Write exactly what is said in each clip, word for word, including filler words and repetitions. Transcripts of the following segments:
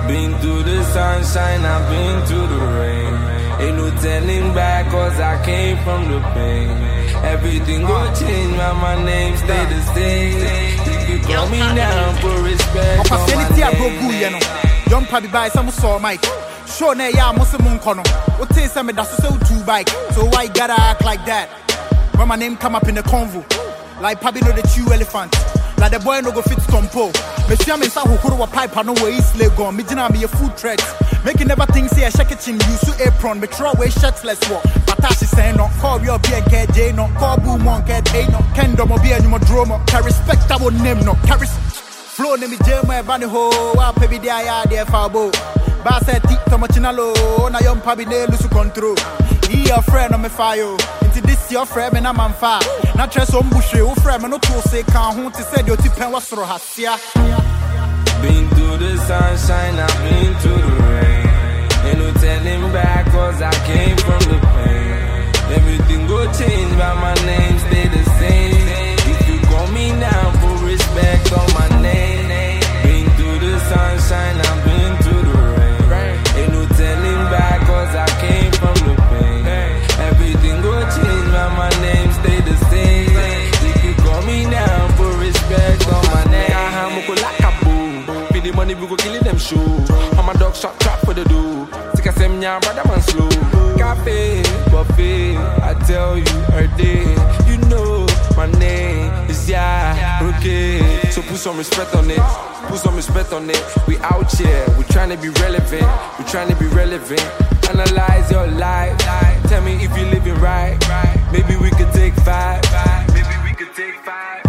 Been through the sunshine, I've been through the rain. Ain't no telling back, cause I came from the pain. Everything gon' change, but my name stay the same. If you call me now, put respect on my name. Young Pabi by some saw Mike. Sure, ne ya Muslim Kono. What is some that's so two bike? So why you gotta act like that? When my name come up in the convo, like Pabi know the chew elephant. Like the boy no go fit compo. Me see me say who could pipe no way is leg gone. Me jina me a food threat. Make you never think say a shake it chin use to apron. Me throw away shirtless walk. But she say no. Call your B and K J no. Call boom one get A no. Kendo mo be a new drama. Can respect our name no. Carry flow name me jam my bunny ho. I baby there ya there fabo. Ba say tik to machinalo. Na young Pabi ne lose control. He your friend on me fire. Into this your friend and I'm on fire. Not just some bushy, oh friend, no to say can't hunt to say your tip and what's hasia. Been through the sunshine, I've been through the rain. Ain't no telling back, cause I came from the pain. Everything go change, but my name stay the same. If you call me now, put respect on my name. Been through the sunshine, I've been through the rain. Ain't no telling back, cause I came from the pain. Everything go change, but my name stay the same. If you call me now, put respect on my name. Feed the money, we go kill them shoe. How my dog shot trap for the do. Take a sem nya, brother man slow. Cafe, buffet, I tell you, her day. You know, my name is yeah, okay. So put some respect on it, put some respect on it. We out here, we trying to be relevant, we trying to be relevant. Analyze your life, tell me if you living right. Maybe we could take five, maybe we could take five.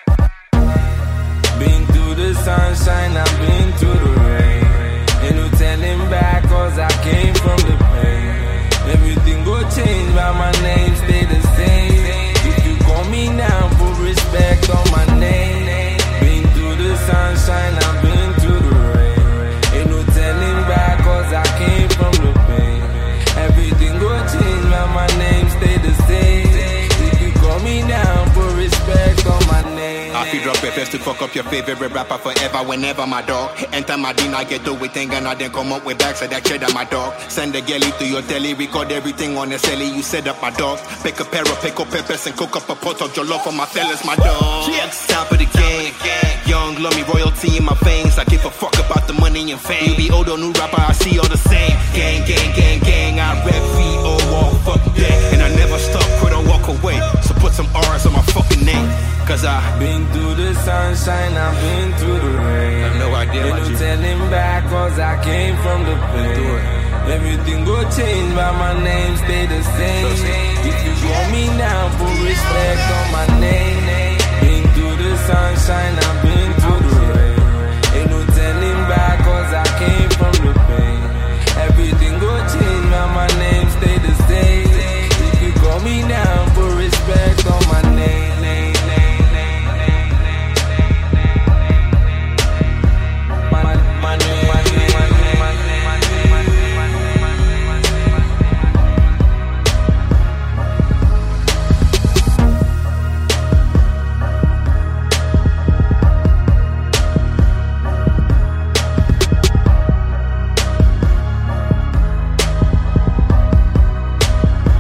Been through the sunshine, I've been through the rain. Ain't no telling back, cause I came from the pain. Everything go change, but my name stay the same. If you call me now, put respect on my name. Been through the sunshine, I've been through the rain. Ain't no telling back, cause I came from the pain. Everything go change, but my name stay the same. If you call me now, put respect on my name. I feel drop best to fuck up your favorite rapper forever, whenever my dog. Enter my din, I get do with thing and I then come up with bags of that cheddar, my dog. Send the gelly to your deli, record everything on the celly. You set up my dog. Pick a pair of pickle peppers and cook up a pot of jollof for my fellas, my dog. Yes. Top of the game. Young, love me, royalty in my veins. I give a fuck about the money and fame. You be old or new rapper, I see all the same. Gang, gang, gang, gang. I rap V O all fuck that. And I never stop, quit or walk away. So put some R's on my fucking name. Cause I been through the sunshine, I've been through the rain. I have no idea. Ain't no telling back, cause I came from the pain. Everything go change, but my name stay the same. If you want me now, put respect on my name. Been through the sunshine, I've been through the rain. Ain't no telling back, cause I came from the pain. Everything go change, but my name stay the same. If you call me now, put respect on my name.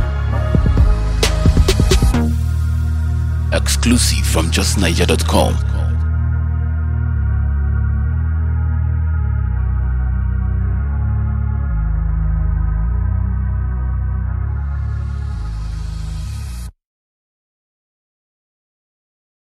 Exclusive from just niger dot com.